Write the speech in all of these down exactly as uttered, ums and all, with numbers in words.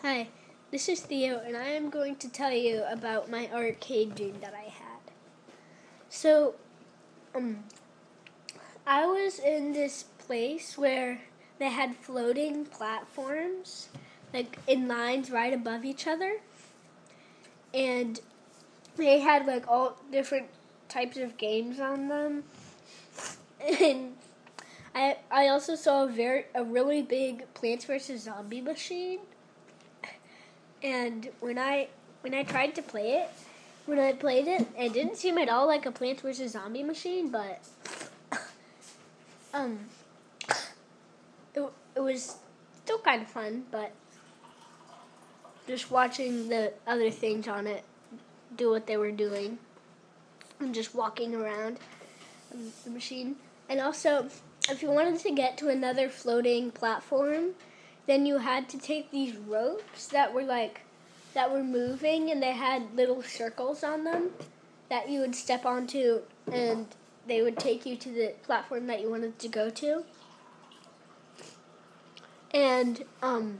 Hi, this is Theo, and I am going to tell you about my arcade dream that I had. So, um, I was in this place where they had floating platforms, like in lines right above each other, and they had like all different types of games on them. And I I also saw a very a really big Plants versus. Zombie machine. And when I when I tried to play it, when I played it, it didn't seem at all like a Plants versus. Zombie machine, but um, it it was still kind of fun. But just watching the other things on it do what they were doing, and just walking around the machine, and also if you wanted to get to another floating platform, then you had to take these ropes that were like that were moving, and they had little circles on them that you would step onto, and they would take you to the platform that you wanted to go to. And um,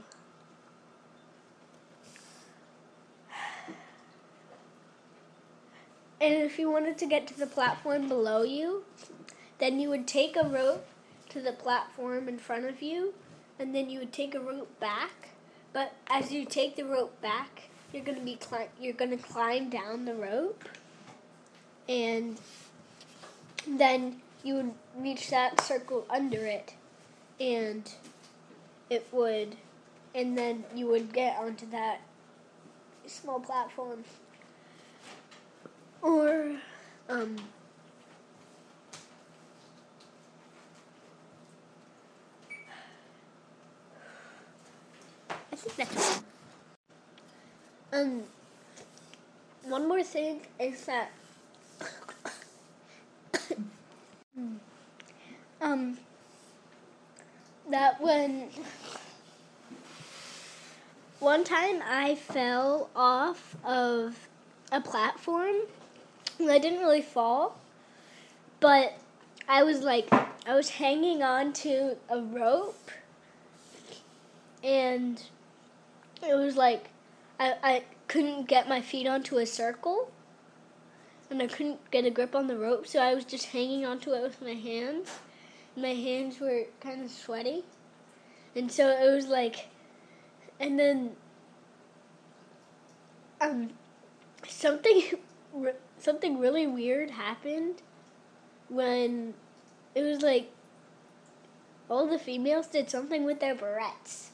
and if you wanted to get to the platform below you, then you would take a rope to the platform in front of you, and then you would take a rope back. But as you take the rope back, you're going to be cli- you're going to climb down the rope, and then you would reach that circle under it, and it would, and then you would get onto that small platform. Or, um, I think that's it. Um, one more thing is that, um, that when one time I fell off of a platform, and I didn't really fall, but I was like, I was hanging on to a rope, and it was like, I, I couldn't get my feet onto a circle, and I couldn't get a grip on the rope, so I was just hanging onto it with my hands. My hands were kind of sweaty, and so it was like, and then um, something, something really weird happened when it was like all the females did something with their barrettes.